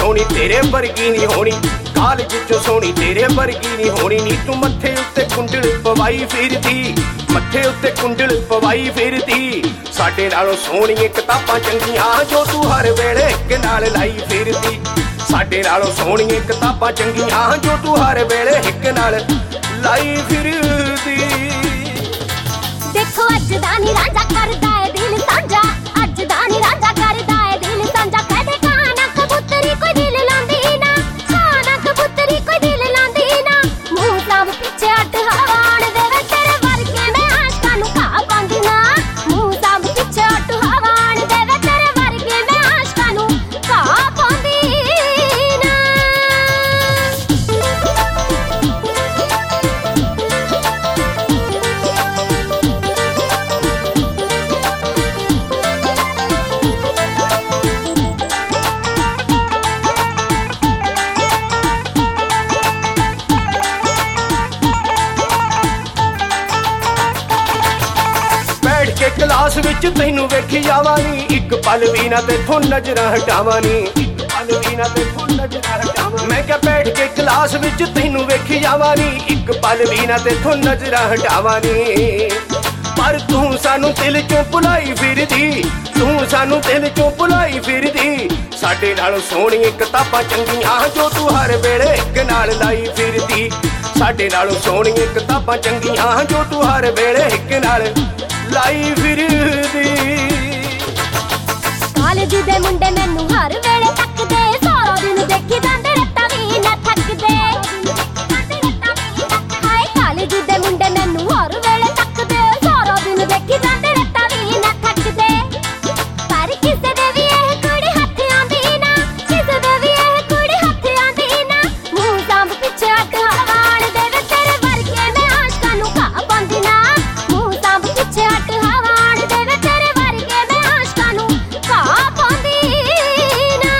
ਸੋਹਣੀ ਤੇਰੇ ਵਰਗੀ ਨਹੀਂ ਹੋਣੀ, ਕਾਲਜ ਚੋਂ ਸੋਹਣੀ ਤੇਰੇ ਵਰਗੀ ਨਹੀਂ ਹੋਣੀ ਨੀ। ਤੂੰ ਮੱਥੇ ਉੱਤੇ ਕੁੰਡਲ ਪਵਾਈ ਫਿਰਦੀ, ਮੱਥੇ ਉੱਤੇ ਕੁੰਡਲ ਪਵਾਈ ਫਿਰਦੀ। ਸਾਡੇ ਨਾਲੋਂ ਸੋਹਣੀਆਂ ਕਿਤਾਬਾਂ ਚੰਗੀਆਂ ਜੋ ਤੂੰ ਹਰ ਵੇਲੇ ਇੱਕ ਨਾਲ ਲਾਈ ਫਿਰਦੀ। ਸਾਡੇ ਨਾਲੋਂ ਸੋਹਣੀਆਂ ਕਿਤਾਬਾਂ ਚੰਗੀਆਂ ਜੋ ਤੂੰ ਹਰ ਵੇਲੇ ਇੱਕ ਨਾਲ ਲਾਈ ਫਿਰਦੀ। ਦੇਖੋ ਅੱਜ ਦਾ ਨੀ ਰਾਂਝਾ ਕਰਦਾ ਏ ਦਿਲ ਸਾਂਝਾ, ਅੱਜ ਦਾ ਨੀ ਰਾਂਝਾ ਕਰਦਾ ਏ ਦਿਲ ਸਾਂਝਾ। ਕਹਦੇ ਕਾਨਾ ਕਬੂਤਰੀ ਕੋਈ ਦਿਲ ਲਾਂਦੀ ਨਾ, ਕਾਨਾ ਕਬੂਤਰੀ ਕੋਈ ਦਿਲ ਲਾਂਦੀ ਨਾ। ਮੂੰਹ ਸਾਂਭ ਪਿੱਛੇ ਅੱਟ ਹਵਾਣ ਦੇਵੇ ਤੇਰੇ ਵਰਗੇ ਮੈਂ ਆਸ਼ਕਾਂ ਨੂੰ ਘਾਹ ਪਾਉਂਦੀ ਨਾ। ਮੂੰਹ ਸਾਂਭ ਪਿੱਛੇ ਅੱਟ ਹਵਾਣ ਦੇਵੇ ਤੇਰੇ ਵਰਗੇ ਮੈਂ ਆਸ਼ਕਾਂ ਨੂੰ ਘਾਹ ਪਾਉਂਦੀ ਨਾ। ਬੈਠ ਕੇ ਕਲਾਸ ਵਿੱਚ ਤੈਨੂੰ ਵੇਖੀ ਜਾਵਾਂ ਨੀ, ਇੱਕ ਪਲ ਵੀ ਨਾ ਤੇਥੋਂ ਨਜ਼ਰਾਂ ਹਟਾਵਾਂ ਨੀ, ਇੱਕ ਪਲ ਵੀ ਨਾ ਤੇਥੋਂ ਨਜ਼ਰਾਂ ਹਟਾਵਾਂ। ਮੈਂ ਕਿਹਾ ਬੈਠ ਕੇ ਕਲਾਸ ਵਿੱਚ ਤੈਨੂੰ ਵੇਖੀ ਜਾਵਾਂ ਨੀ, ਇੱਕ ਪਲ ਵੀ ਨਾ ਤੇਥੋਂ ਨਜ਼ਰਾਂ ਹਟਾਵਾਂ ਨੀ। ਪਰ ਤੂੰ ਸਾਨੂੰ ਦਿਲ ਚੋਂ ਭੁਲਾਈ ਫਿਰਦੀ, ਤੂੰ ਸਾਨੂੰ ਦਿਲ ਚੋਂ ਭੁਲਾਈ ਫਿਰਦੀ। ਸਾਡੇ ਨਾਲੋਂ ਸੋਹਣੀਆਂ ਕਿਤਾਬਾਂ ਚੰਗੀਆਂ ਜੋ ਤੂੰ ਹਰ ਵੇਲੇ ਇੱਕ ਨਾਲ ਲਾਈ ਫਿਰਦੀ। ਸਾਡੇ ਨਾਲੋਂ ਸੋਹਣੀਆਂ ਕਿਤਾਬਾਂ ਚੰਗੀਆਂ ਜੋ ਤੂੰ ਹਰ ਵੇਲੇ ਇੱਕ ਨਾਲ ਲਾਈ ਫਿਰਦੀ। ਕਾਲਜ ਦੇ ਮੁੰਡੇ ਮੈਨੂੰ ਹਰ ਵੇਲੇ ਤੱਕਦੇ, ਸਾਰਾ ਦਿਨ ਦੇਖੀ ਜਾਂਦੇ ਰੱਤਾ ਵੀ ਨਾ ਥੱਕਦੇ। ਹਾਏ ਕਾਲਜ ਦੇ ਮੁੰਡੇ ਮੈਨੂੰ ਹਰ ਵੇਲੇ ਤੱਕਦੇ, ਸਾਰਾ ਦਿਨ ਦੇਖੀ ਜਾਂਦੇ ਰੱਤਾ ਵੀ ਨਾ ਥੱਕਦੇ। ਪਰ ਕਿਸੇ ਦੇ ਵੀ ਇਹ ਕੁੜੀ ਹੱਥ ਆਂਦੀ ਨਾ, ਕਿਸੇ ਦੇ ਵੀ ਇਹ ਕੁੜੀ ਹੱਥ ਆਂਦੀ ਨਾ। ਮੂੰਹ ਸਾਂਭ ਪਿੱਛੇ ਅੱਟ ਹਵਾਣ ਦੇਵੇ ਤੇਰੇ ਵਰਗੇ ਮੈਂ ਆਸ਼ਕਾਂ ਨੂੰ ਘਾਹ ਪਾਉਂਦੀ ਨਾ। ਮੂੰਹ ਸਾਂਭ ਪਿੱਛੇ ਅੱਟ ਹਵਾਣ ਦੇਵੇ ਤੇਰੇ ਵਰਗੇ ਮੈਂ ਆਸ਼ਕਾਂ ਨੂੰ ਘਾਹ ਪਾਉਂਦੀ ਨਾ।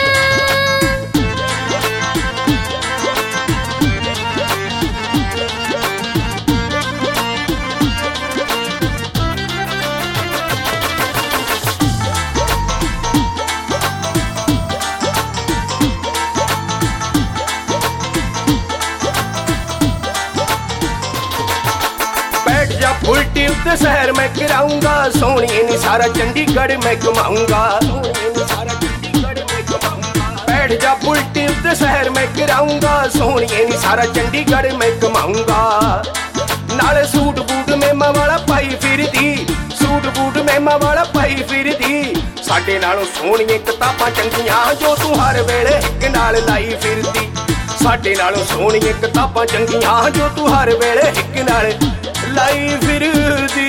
बैठ जा उल्टी उत्ते शहर में गिराऊंगा, सोनिए नी सारा चंडीगढ़ में घुमाऊंगा, सोनिए नी सारा चंडीगढ़ में घुमाऊंगा। बैठ जा उल्टी उत्ते शहर में गिराऊंगा, सोनिए नी सारा चंडीगढ़ में घुमाऊंगा। नाले सूट बूट मेमा वाला पाई फिरदी, सूट बूट मेमा वाला पाई फिरदी। साडे नालों सोहणियां किताबां चंगियां जो तू हर वेले इक नाल लाई फिरदी। साडे नालों सोहणियां किताबां चंगियां जो तू हर वेले इक नाल लाई फिरदी।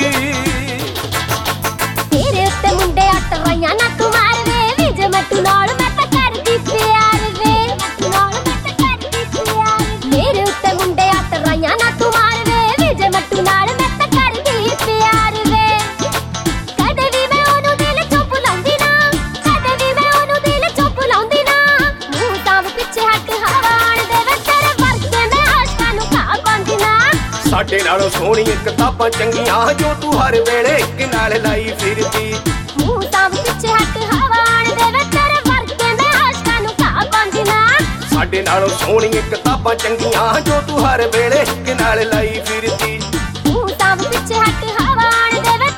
तेरे उत्ते मुंडे अट रहियां ना तू मार वे, विज मट्टू नाल मैं तां करदी प्यार वे, मट्टू नाल मैं तां करदी प्यार। मेरे उत्ते मुंडे अट रहियां ना तू मार वे, विज मट्टू नाल मैं तां करदी प्यार वे। कदे भी मैं ओनू दिल चों भुलाउंदी ना, कदे भी मैं ओनू दिल चों भुलाउंदी ना। मूंह सांभ पिछे हट हवाण देवे तेरे वरगे मैं आशकां नूं घाह पाउंदी ना। साडे नालों सोहणियां किताबां चंगियां जो तू हर वेले इक नाल लाई फिरदी। मूंह सांभ पिछे हट हवाण देवे तेरे वरगे मैं आशकां नूं घाह पाउंदी ना। साडे नालों सोहणियां किताबां चंगियां जो तू हर वेले इक नाल लाई फिरदी। मूंह सांभ पिछे हट हवाण देवे